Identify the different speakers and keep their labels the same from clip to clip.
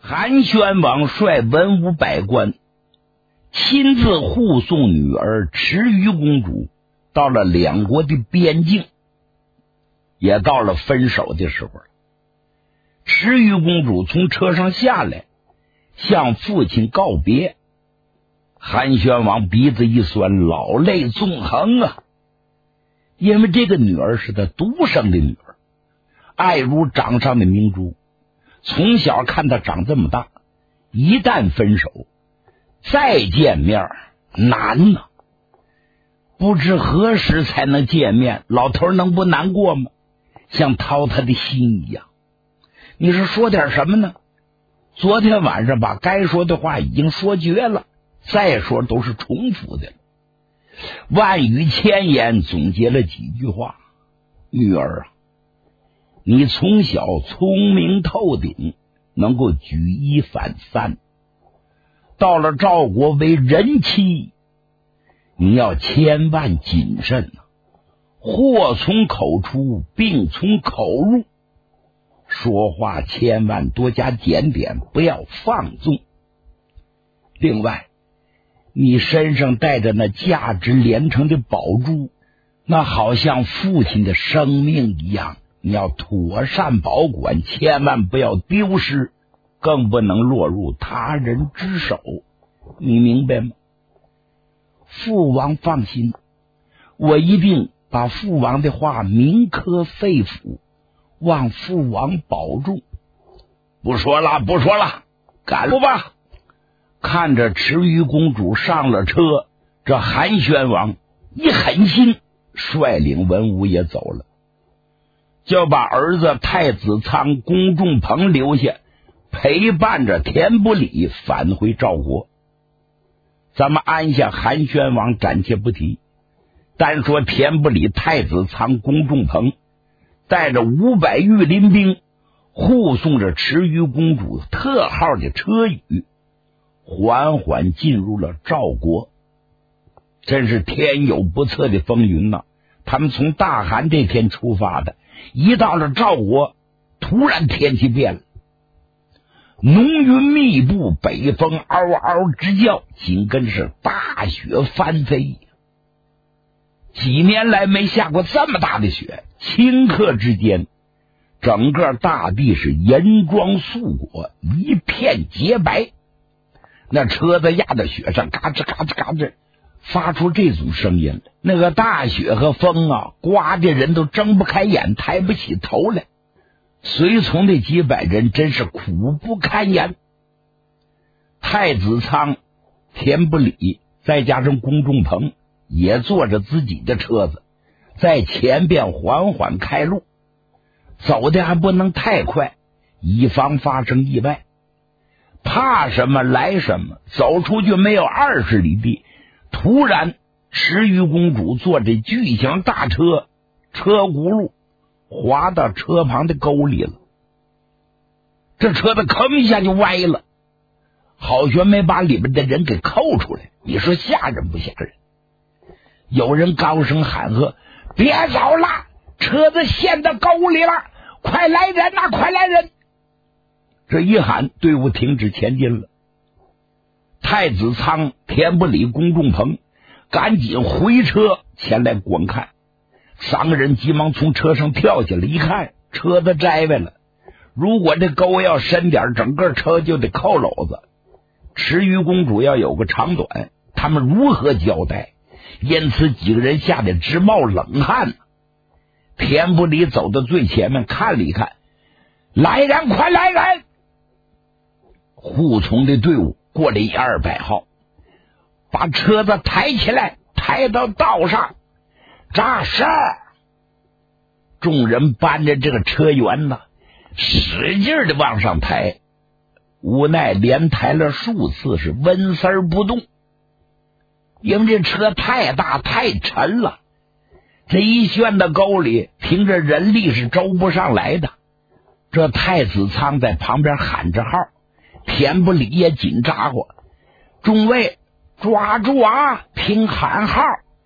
Speaker 1: 韩宣王率文武百官亲自护送女儿池鱼公主到了两国的边境，也到了分手的时候了。池鱼公主从车上下来，向父亲告别。韩宣王鼻子一酸，老泪纵横啊！因为这个女儿是他独生的女儿，爱如掌上的明珠，从小看她长这么大，一旦分手再见面难呐，不知何时才能见面，老头能不难过吗？像掏他的心一样。你说点什么呢？昨天晚上把该说的话已经说绝了，再说都是重复的，万语千言总结了几句话。女儿啊，你从小聪明透顶，能够举一反三，到了赵国为人妻，你要千万谨慎啊！祸从口出，病从口入，说话千万多加检点，不要放纵。另外，你身上带着那价值连城的宝珠，那好像父亲的生命一样，你要妥善保管，千万不要丢失，更不能落入他人之手，你明白吗？父王放心，我一定把父王的话铭刻肺腑，望父王保重。不说了，赶路吧。看着池鱼公主上了车，这韩宣王一狠心，率领文武也走了，就把儿子太子仓公仲朋留下，陪伴着田不礼返回赵国。咱们按下韩宣王暂且不提，单说田不礼、太子仓公仲朋带着500御林兵护送着池鱼公主特号的车舆，缓缓进入了赵国。真是天有不测的风云呐！他们从大寒这天出发的，一到了赵国，突然天气变了，浓云密布，北风嗷嗷直叫，紧跟是大雪翻飞。几年来没下过这么大的雪，顷刻之间整个大地是银装素裹，一片洁白。那车子压在雪上，嘎吱嘎吱嘎吱发出这种声音来。那个大雪和风啊，刮的人都睁不开眼，抬不起头来。随从的几百人真是苦不堪言。太子仓、田不礼再加上公仲朋也坐着自己的车子，在前边缓缓开路，走的还不能太快，以防发生意外。怕什么来什么，走出去没有20里地，突然池鱼公主坐着巨型大车，车轱辘滑到车旁的沟里了，这车子吭一下就歪了，好悬没把里边的人给扣出来。你说吓人不吓人？有人高声喊喝：别走了，车子陷到沟里了，快来人啊，快来人！这一喊，队伍停止前进了。太子仓、田不礼、公仲朋赶紧回车前来观看。3个人急忙从车上跳下来，一看车子摘歪了，如果这沟要深点，整个车就得扣篓子。池鱼公主要有个长短，他们如何交代？因此几个人吓得直冒冷汗。田不礼走到最前面看了一看，来人，快来人！护从的队伍过了100-200号，把车子抬起来，抬到道上，扎实。众人搬着这个车辕呢，使劲的往上抬，无奈连抬了数次是纹丝儿不动，因为这车太大太沉了，这一旋到沟里，凭着人力是周不上来的。这太子仓在旁边喊着号，田不礼也紧扎过，众位抓住啊，听喊号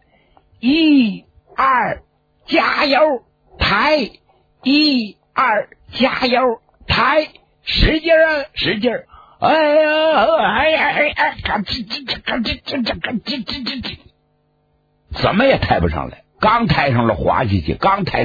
Speaker 1: ，1、2，加油抬，1、2，加油抬使劲啊，使劲！哎呀，哎呀，哎呀，怎么也抬不上来，刚抬上了滑下去，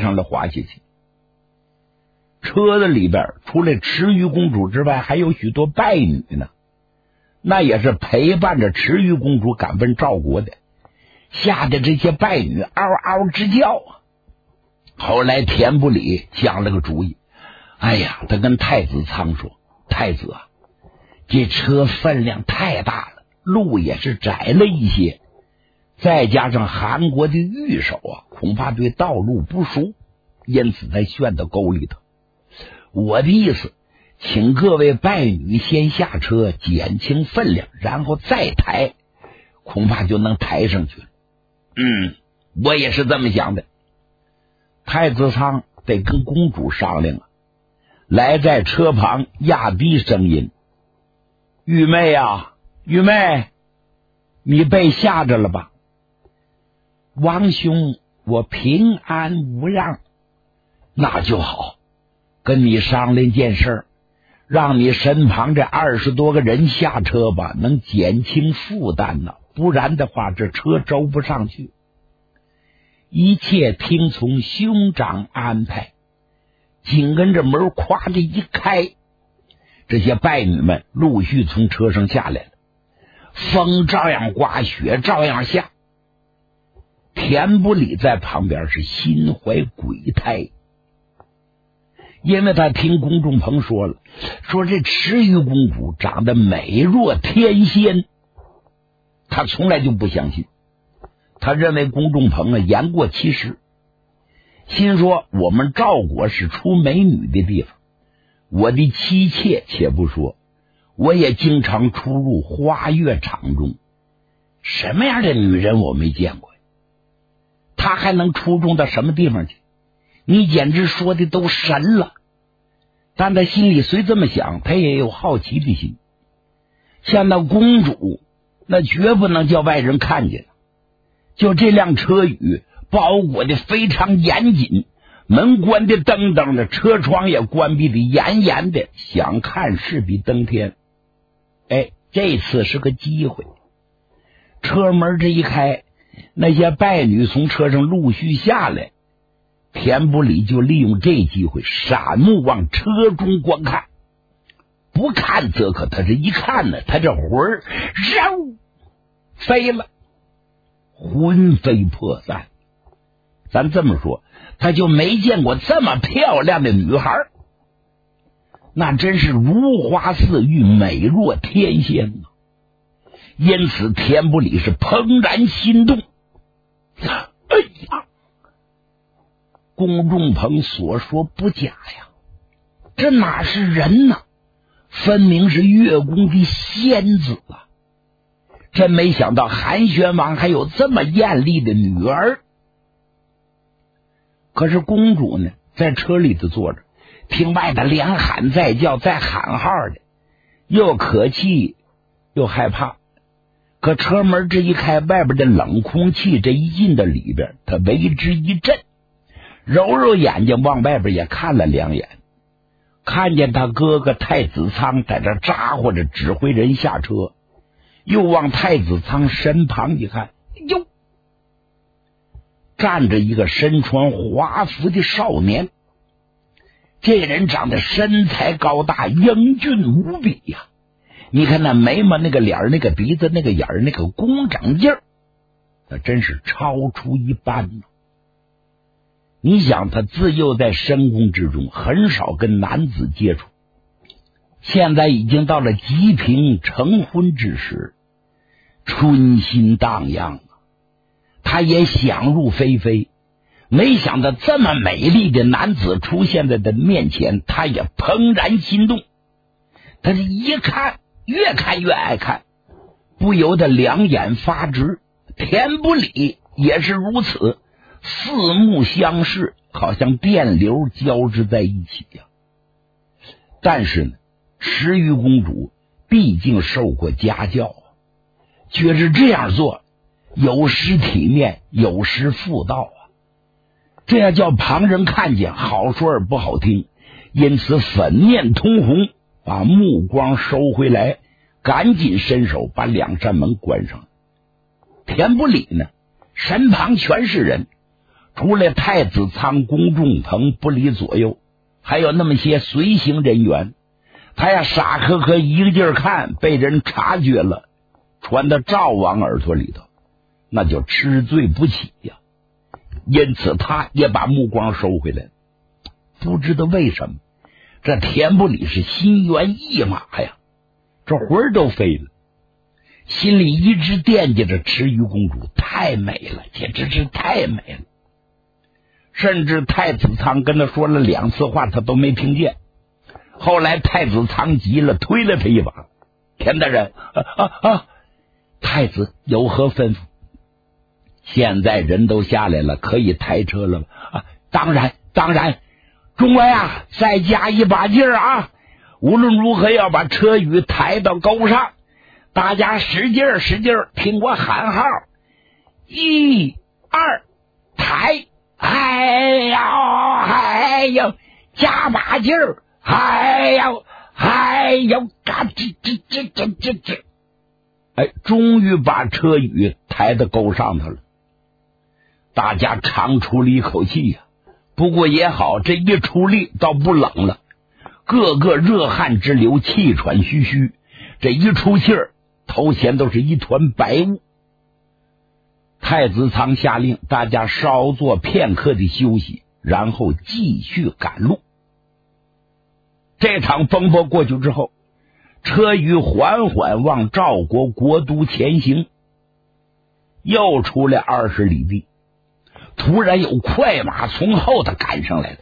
Speaker 1: 车子里边除了池鱼公主之外，还有许多拜女呢，那也是陪伴着池鱼公主赶奔赵国的，吓得这些拜女嗷嗷直叫。后来田不里想了个主意，哎呀，他跟太子仓说：“太子啊，这车分量太大了，路也是窄了一些，再加上韩国的御手啊，恐怕对道路不熟，因此才陷到沟里头。我的意思，请各位拜女先下车，减轻分量，然后再抬，恐怕就能抬上去了。”我也是这么想的。太子仓得跟公主商量啊，来在车旁压低声音：“玉妹啊，玉妹，你被吓着了吧？”“王兄，我平安无恙。”“那就好，跟你商量件事，让你身旁这20多个人下车吧，能减轻负担呢，不然的话这车周不上去。一切听从兄长安排。”紧跟着门咵的一开，这些拜女们陆续从车上下来了，风照样刮，雪照样下。田不里在旁边是心怀鬼胎，因为他听公仲鹏说了，说这池鱼公主长得美若天仙，他从来就不相信，他认为公仲鹏啊言过其实，心说我们赵国是出美女的地方，我的妻妾且不说，我也经常出入花月场中，什么样的女人我没见过呀？她还能出众到什么地方去？你简直说的都神了。但他心里虽这么想，他也有好奇的心。像那公主，那绝不能叫外人看见。就这辆车宇包裹的非常严谨，门关的噔噔的，车窗也关闭的严严的，想看势比登天。这次是个机会。车门这一开，那些拜女从车上陆续下来，田不里就利用这机会闪目往车中观看，不看则可，他这一看呢，他这魂儿飞了，魂飞魄散。咱这么说，他就没见过这么漂亮的女孩，那真是如花似玉，美若天仙啊！因此田不里是怦然心动。哎呀，公仲鹏所说不假呀，这哪是人呢？分明是月宫的仙子啊！真没想到韩宣王还有这么艳丽的女儿。可是公主呢，在车里头坐着，听外头连喊再叫，再喊号的，又可气又害怕。可车门这一开，外边的冷空气这一进到里边，他为之一震，揉揉眼睛往外边也看了两眼，看见他哥哥太子仓在这咋呼着指挥人下车，又往太子仓身旁一看，哟，站着一个身穿华服的少年。这人长得身材高大，英俊无比呀！你看那眉毛，那个脸，那个鼻子，那个眼儿，那个工整劲儿，那真是超出一般呢。你想，他自幼在深宫之中，很少跟男子接触，现在已经到了吉平成婚之时，春心荡漾啊！他也想入非非，没想到这么美丽的男子出现在他面前，他也怦然心动。他是一看，越看越爱看，不由得两眼发直。田不里也是如此，四目相视，好像电流交织在一起呀。但是呢，池鱼公主毕竟受过家教，却是这样做，有失体面，有失妇道啊。这样叫旁人看见，好说而不好听，因此粉面通红， 把目光收回来，赶紧伸手把两扇门关上。田不理呢，身旁全是人，除了太子仓、龚仲鹏不离左右，还有那么些随行人员。他呀傻呵呵一个劲儿看，被人察觉了，传到赵王耳朵里头，那就吃罪不起呀。因此他也把目光收回来。不知道为什么，这田不理是心猿意马呀，这魂儿都飞了，心里一直惦记着池鱼公主，太美了，简直是太美了。甚至太子仓跟他说了2次话，他都没听见。后来太子仓急了，推了他一把。田大人，太子有何吩咐？现在人都下来了，可以抬车了吗？当然，众位啊，再加一把劲儿啊！无论如何要把车舆抬到沟上，大家使劲儿，听我喊号，1、2，抬！哎呦，加把劲儿！哎呦，嘎吱，终于把车舆抬到沟上头了。大家长出了一口气呀，不过也好，这一出力倒不冷了，个个热汗直流，气喘吁吁，这一出气儿，头前都是一团白雾。太子仓下令大家稍作片刻的休息，然后继续赶路。这场风波过去之后，车舆缓缓往赵国国都前行，又出来20里地，突然有快马从后头赶上来了，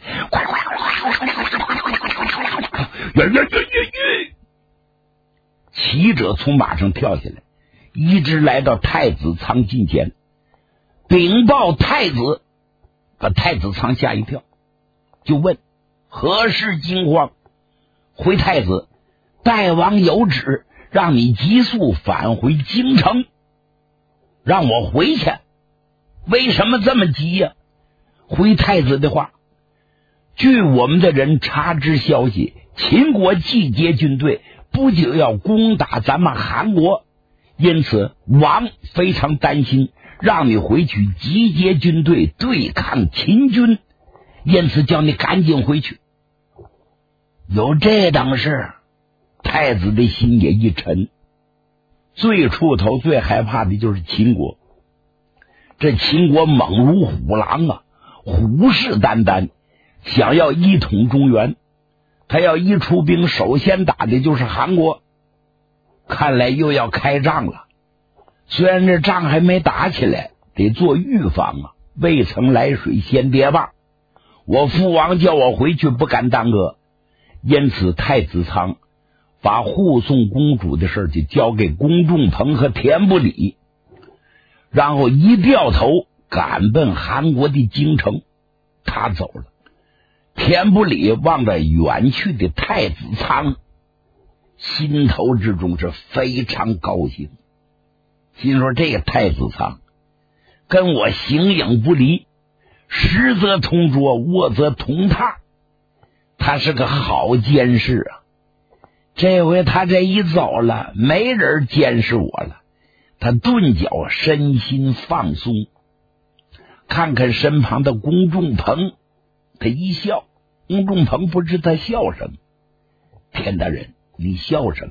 Speaker 1: 骑者从马上跳下来，一直来到太子仓近前，禀报太子，把太子仓吓一跳，就问何事惊慌。回太子，大王有旨，让你急速返回京城。让我回去？为什么这么急呀？回太子的话，据我们的人查知消息，秦国集结军队，不久要攻打咱们韩国，因此王非常担心，让你回去集结军队对抗秦军，因此叫你赶紧回去。有这等事，太子的心也一沉。最触头最害怕的就是秦国，这秦国猛如虎狼啊，虎视眈眈，想要一统中原。他要一出兵，首先打的就是韩国，看来又要开仗了。虽然这仗还没打起来，得做预防啊，未曾来水先跌坝。我父王叫我回去，不敢耽搁。因此太子仓把护送公主的事就交给龚仲鹏和田不理，然后一掉头赶奔韩国的京城。他走了，田不理望着远去的太子仓，心头之中是非常高兴，心说这个太子仓跟我形影不离，食则同桌，卧则同榻，他是个好监视啊。这回他这一走了，没人监视我了，他顿脚身心放松。看看身旁的龚仲鹏，他一笑。龚仲鹏不知他笑什么。田大人，你笑什么？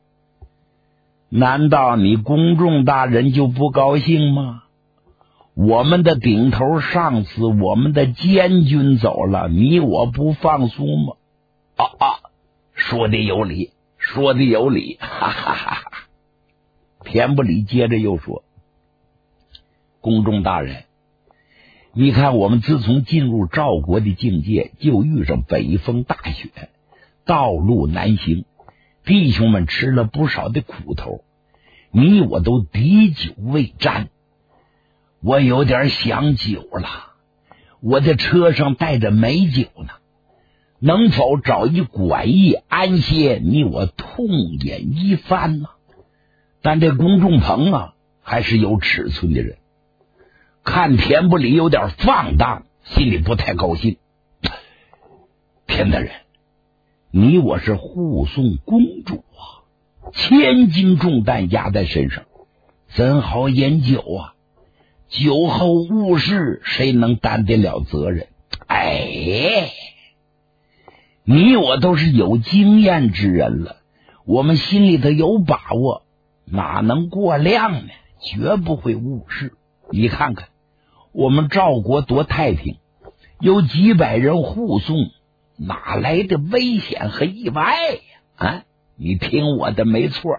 Speaker 1: 难道你龚仲大人就不高兴吗？我们的顶头上司，我们的监军走了，你我不放松吗？说的有理，说的有理，哈哈哈哈。田不理接着又说，龚仲大人，你看我们自从进入赵国的境界，就遇上北风大雪，道路难行，弟兄们吃了不少的苦头，你我都滴酒未沾，我有点想酒了，我的车上带着美酒呢，能否找一馆驿安歇，你我痛饮一番呢？但这龚仲鹏啊，还是有尺寸的人，看田不理有点放荡，心里不太高兴。田大人， 你我是护送公主啊，千斤重担压在身上，怎好饮酒啊？酒后误事，谁能担得了责任？哎，你我都是有经验之人了，我们心里头有把握，哪能过量呢？绝不会误事。你看看我们赵国多太平，有几百人护送，哪来的危险和意外呀？啊，你听我的没错。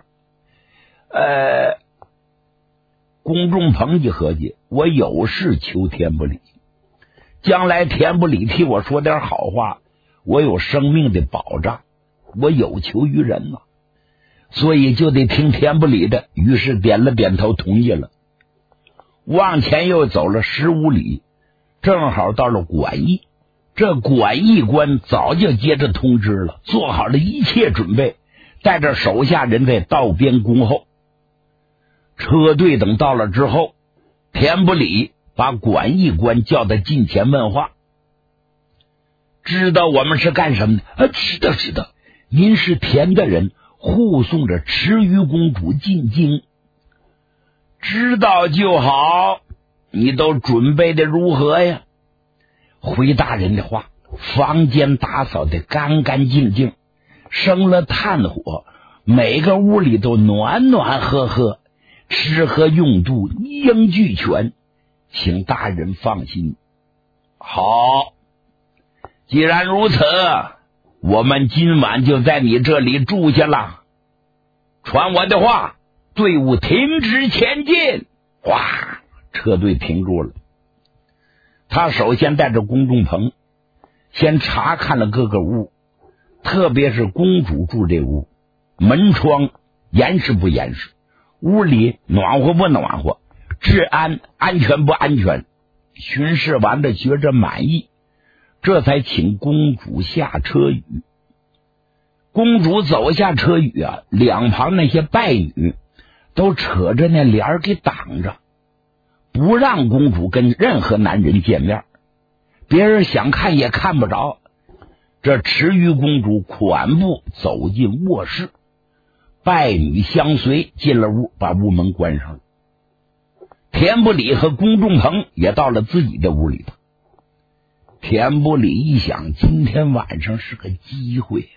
Speaker 1: 公仲鹏一合计，我有事求天不理，将来天不理替我说点好话，我有生命的保障，我有求于人呐，所以就得听天不理的。于是点了点头同意了。往前又走了15里，正好到了馆驿。这馆驿官早就接着通知了，做好了一切准备，带着手下人在道边恭候。车队等到了之后，田不理把馆驿官叫到近前问话：知道我们是干什么的？知道，您是田的人，护送着池鱼公主进京。知道就好，你都准备的如何呀？回大人的话，房间打扫的干干净净，生了炭火，每个屋里都暖暖和和，吃喝用度一应俱全，请大人放心。好，既然如此，我们今晚就在你这里住下了。传我的话，队伍停止前进。哇，车队停住了。他首先带着公仲鹏先查看了各个屋，特别是公主住这屋，门窗严实不严实，屋里暖和不暖和，治安安全不安全。巡视完了觉着满意，这才请公主下车舆。公主走下车舆啊，两旁那些拜女都扯着那帘给挡着，不让公主跟任何男人见面，别人想看也看不着。这池鱼公主款步走进卧室，拜女相随进了屋，把屋门关上了。田不理和公仲鹏也到了自己的屋里头。田不理一想，今天晚上是个机会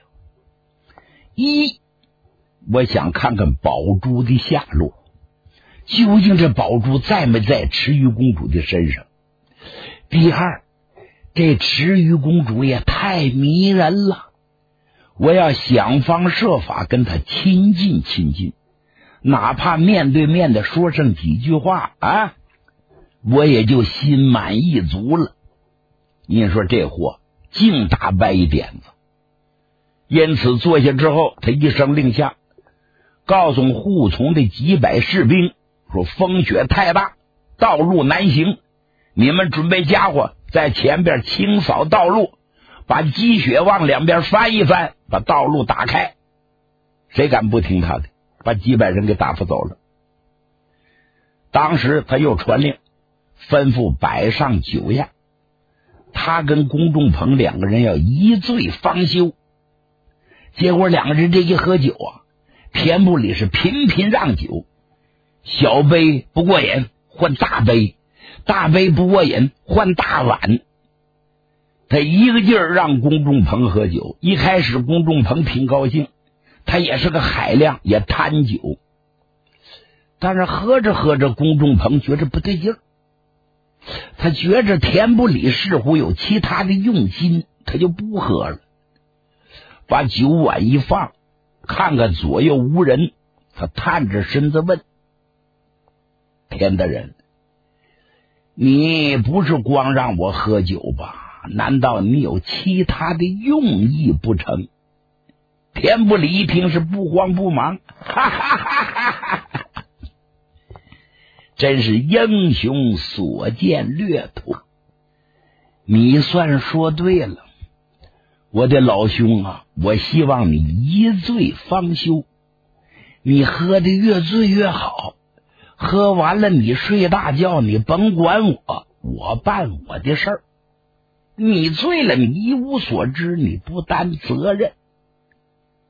Speaker 1: 我想看看宝珠的下落，究竟这宝珠在没在池鱼公主的身上。第二，这池鱼公主也太迷人了，我要想方设法跟她亲近亲近，哪怕面对面的说上几句话啊，我也就心满意足了。你说这货净打歪点子。因此坐下之后，他一声令下，告诉护从的几百士兵说：风雪太大，道路难行，你们准备家伙，在前边清扫道路，把积雪往两边翻一翻，把道路打开。谁敢不听他的？把几百人给打发走了。当时他又传令，吩咐摆上酒宴，他跟公仲鹏两个人要一醉方休。结果两个人这一喝酒啊，田不理是频频让酒，小杯不过瘾换大杯，大杯不过瘾换大碗。他一个劲儿让公仲鹏喝酒。一开始公仲鹏挺高兴，他也是个海量，也贪酒。但是喝着喝着，公仲鹏觉着不对劲儿，他觉着田不理似乎有其他的用心，他就不喝了。把酒碗一放，看看左右无人，他探着身子问：田大人，你不是光让我喝酒吧？难道你有其他的用意不成？田不理一听是不慌不忙，哈哈哈哈哈哈，真是英雄所见略同。你算说对了，我的老兄啊，我希望你一醉方休，你喝的越醉越好，喝完了你睡大觉，你甭管我，我办我的事儿。你醉了，你一无所知，你不担责任。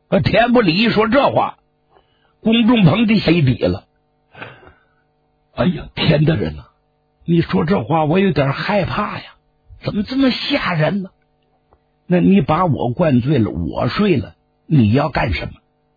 Speaker 1: 田不里一说这话，龚仲鹏的心底了。哎呀，田大人呐，你说这话我有点害怕呀，怎么这么吓人呢？那你把我灌醉了，我睡了，你要干什么？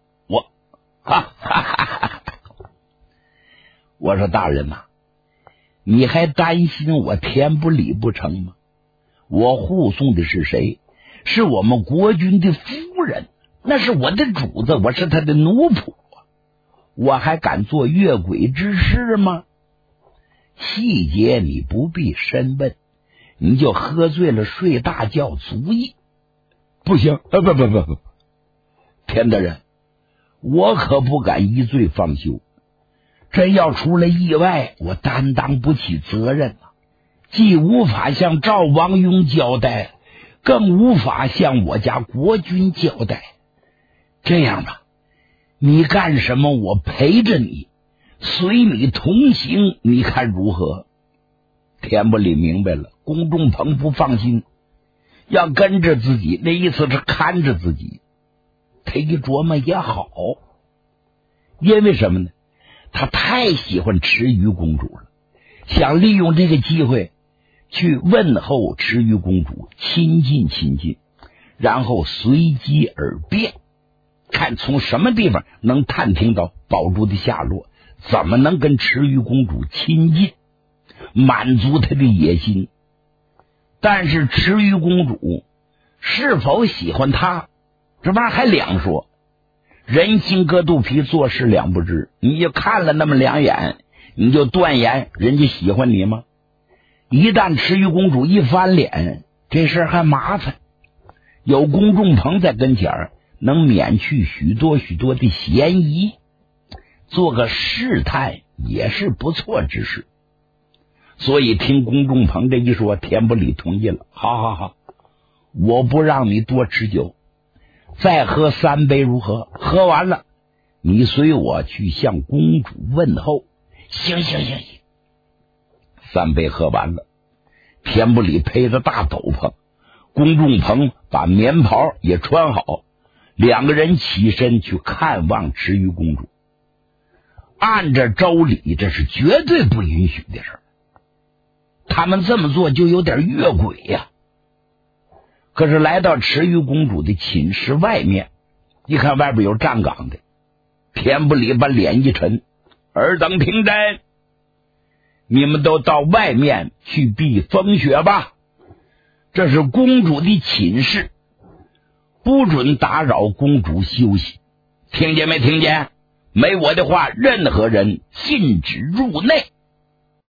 Speaker 1: 我说大人呐，你还担心我田不里不成吗？我护送的是谁？是我们国君的夫人，那是我的主子，我是他的奴仆，我还敢做越轨之事吗？细节你不必深问，你就喝醉了睡大觉足矣。不行，不，田大人，我可不敢一醉方休，真要出了意外，我担当不起责任啊！既无法向赵王雍交代，更无法向我家国君交代。这样吧，你干什么我陪着你，随你同行，你看如何？田不里明白了，龚仲鹏不放心，要跟着自己，那意思是看着自己。他一琢磨也好，因为什么呢？他太喜欢池鱼公主了，想利用这个机会去问候池鱼公主，亲近，然后随机而变，看从什么地方能探听到宝珠的下落，怎么能跟池鱼公主亲近，满足他的野心。但是池鱼公主是否喜欢他，这玩意儿还两说。人心隔肚皮，做事两不知。你就看了那么两眼，你就断言人家喜欢你吗？一旦池鱼公主一翻脸，这事儿还麻烦。有龚仲鹏在跟前儿，能免去许多的嫌疑，做个试探也是不错之事。所以听龚仲鹏这一说，田不里同意了。好，我不让你多吃酒，再喝3杯如何？喝完了，你随我去向公主问候。行。3杯喝完了，田不里披着大斗篷，龚仲鹏把棉袍也穿好，两个人起身去看望池鱼公主。按着周礼，这是绝对不允许的事儿，他们这么做就有点越轨呀。可是来到池鱼公主的寝室外面，一看外边有站岗的，田不里把脸一沉，尔等听真，你们都到外面去避风雪吧，这是公主的寝室，不准打扰公主休息，听见没听见？没我的话，任何人禁止入内。